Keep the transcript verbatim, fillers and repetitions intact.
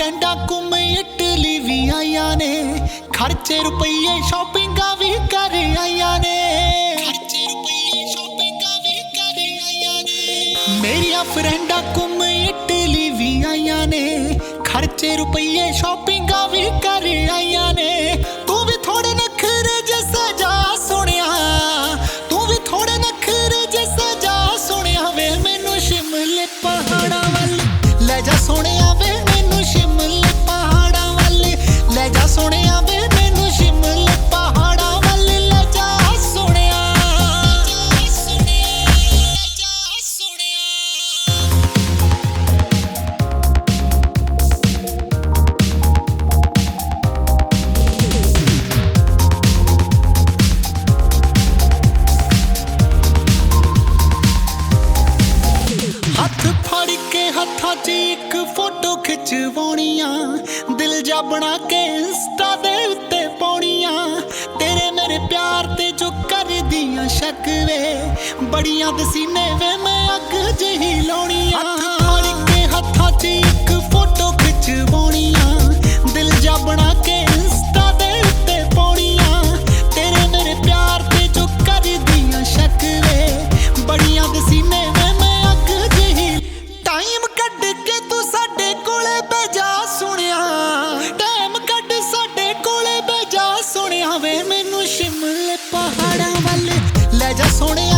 फ्रेंडा घूम इटली भी आईया ने, खर्चे रुपये शॉपिंगा भी कर आईया ने, खर्चे रुपये शॉपिंगा भी कर आईया ने। मेरिया फ्रेंडा घूम इटली भी आईया ने, खर्चे रुपये शॉपिंगा भी कर आईया ने। तू भी थोड़े नखरे जैसा जा सुनिया, तू भी थोड़े नखरे जैसा जा सुनिया वे मैनू शिमले पहाड़ा वाल ले जा सोनिया वे मैनू शिमले पहाड़ा वाल ले जा सोनिया वे मैनू शिमले पहाड़ा वाल ले जा सोनिया, ले जा सोनिया। हथ फड़ के हथा च एक फोटो खिचवाउणियां, दिल जा बना के इंस्टा दे उत्ते पाउणियां। तेरे मेरे प्यार ते जो कर दियां शक वे, बड़ियां दसीने वे मैं अग जही लाउणियां। हथ फड़ के हथा च एक फोटो खिचवाउणियां, दिल जा बना के इंस्टा दे उत्ते पाउणियां। तेरे मेरे प्यार ते जो कर दियां शक वे, बड़ियां दसीने वे मैं अग जही। टाइम कढ के तू साडे कोले बेजा सुनिया, टाइम कढ साडे कोले बेजा सुनिया वे मैनू शिमले पहाड़ा वाल ले जा सोनिया